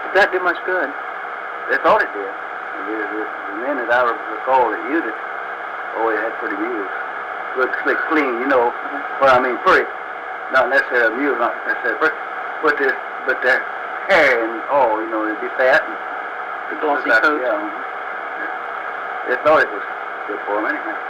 Did that do much good? They thought it did. The men that I recall that used it, it had pretty mules. Good, slick, clean, Well, I mean, pretty. Not necessarily mules, not necessarily pretty. But their hair and all, it'd be fat. And the glossy coat. Yeah. They thought it was good for them anyhow.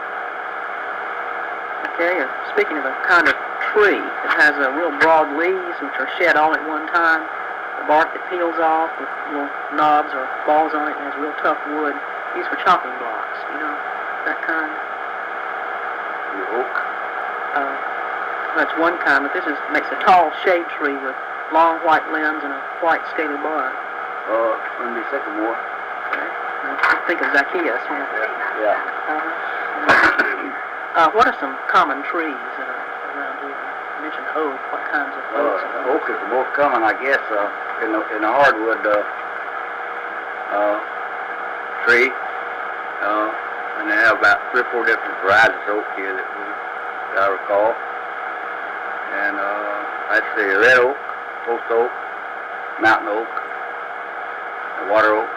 Okay, speaking of a kind of tree, it has real broad leaves which are shed all at one time. The bark that peels off with little knobs or balls on it and has real tough wood used for chopping blocks. That kind. The oak? That's one kind, but this makes a tall shade tree with long white limbs and a white scaly bark. Wouldn't be sycamore. Okay. I think of Zacchaeus. Yeah. What are some common trees that are around here? You mentioned oak. What kinds of oaks? Oak is the most common, I guess, in the hardwood tree. And they have about 3 or 4 different varieties of oak here that I recall. And I'd say red oak, post oak, mountain oak, and water oak.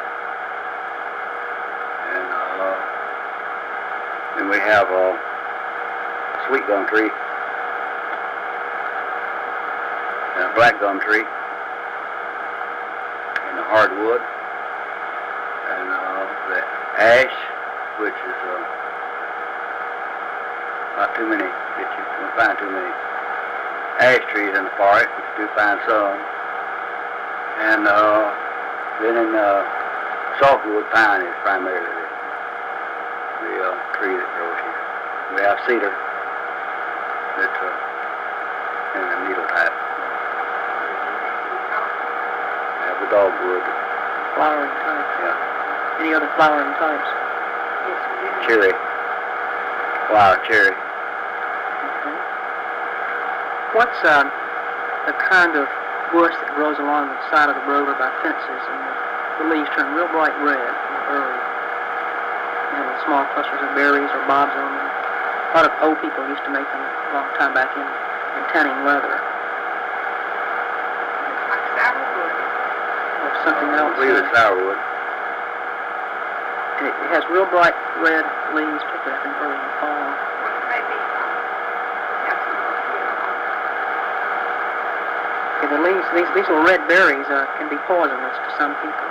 And then we have a sweet gum tree and a black gum tree and the hardwood and the ash, which is not too many that you can find too many ash trees in the forest, but you do find some. And then in softwood pine is primarily the tree that grows here. We have cedar that's in the needle type. We have the dogwood. Flowering types. Yeah. Any other flowering types? Cherry. Flower cherry. Okay. What's the kind of bush that grows along the side of the road or by fences and the leaves turn real bright red early? With small clusters of berries or bobs on them. A lot of old people used to make them a long time back in tanning leather. Like sourwood. Or something else. I believe it's sourwood. It has real bright red leaves, particularly I think early in the fall. Well, maybe have some Okay, the leaves, these little red berries can be poisonous to some people.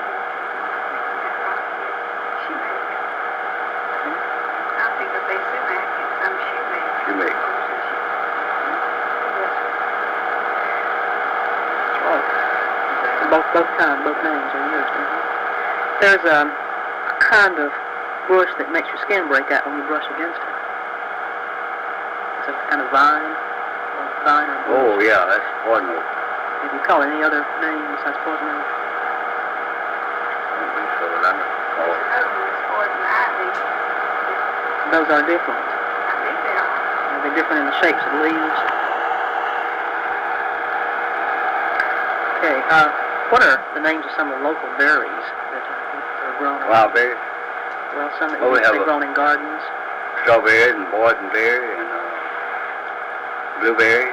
Both names are used. There's a kind of bush that makes your skin break out when you brush against it. It's a kind of vine or bush. Oh, yeah, that's poison oak. If you call it any other name besides poison oak? Those are different. I think they are. Are they different in the shapes of the leaves? Okay, what are the names of some of the local berries that are grown? Wild berries. Well, some that we have grown in gardens. Strawberries and boysenberry and blueberry.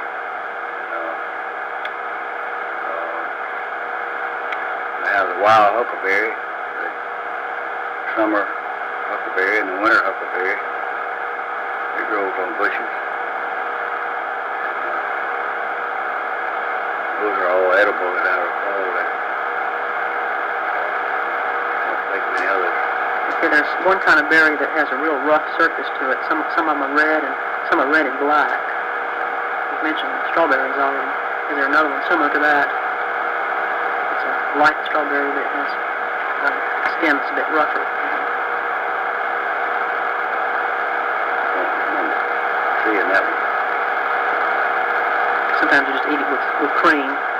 We have the wild huckleberry, the summer huckleberry and the winter huckleberry. They grow on bushes. Those are all edible that I recall. I don't think of any others. Okay, there's one kind of berry that has a real rough surface to it. Some of them are red and some are red and black. You've mentioned strawberries already. Is there another one similar to that? It's a light strawberry that has skin that's a bit rougher. Seeing that one. Sometimes you just eat it with cream.